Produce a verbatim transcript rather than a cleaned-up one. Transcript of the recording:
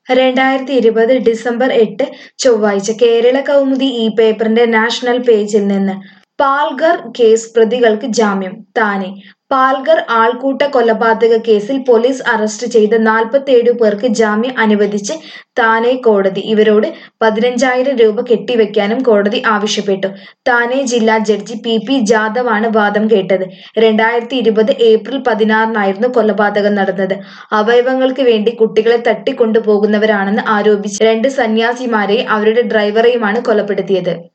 രണ്ടായിരത്തി ഇരുപത് ഡിസംബർ എട്ട് ചൊവ്വാഴ്ച കേരള കൗമുദി ഈ പേപ്പറിന്റെ നാഷണൽ പേജിൽ നിന്ന് പാൽഘർ കേസ് പ്രതികൾക്ക് ജാമ്യം താനെ പാൽഘർ ആൾക്കൂട്ട കൊലപാതക കേസിൽ പോലീസ് അറസ്റ്റ് ചെയ്ത നാൽപ്പത്തിയേഴ് പേർക്ക് ജാമ്യം അനുവദിച്ച് താനെ കോടതി. ഇവരോട് പതിനഞ്ചായിരം രൂപ കെട്ടിവെക്കാനും കോടതി ആവശ്യപ്പെട്ടു. താനെ ജില്ലാ ജഡ്ജി പി പി ജാദവാണ് വാദം കേട്ടത്. രണ്ടായിരത്തി ഇരുപത് ഏപ്രിൽ പതിനാറിനായിരുന്നു കൊലപാതകം നടന്നത്. അവയവങ്ങൾക്ക് വേണ്ടി കുട്ടികളെ തട്ടിക്കൊണ്ടുപോകുന്നവരാണെന്ന് ആരോപിച്ച് രണ്ട് സന്യാസിമാരെയും അവരുടെ ഡ്രൈവറെയുമാണ് കൊലപ്പെടുത്തിയത്.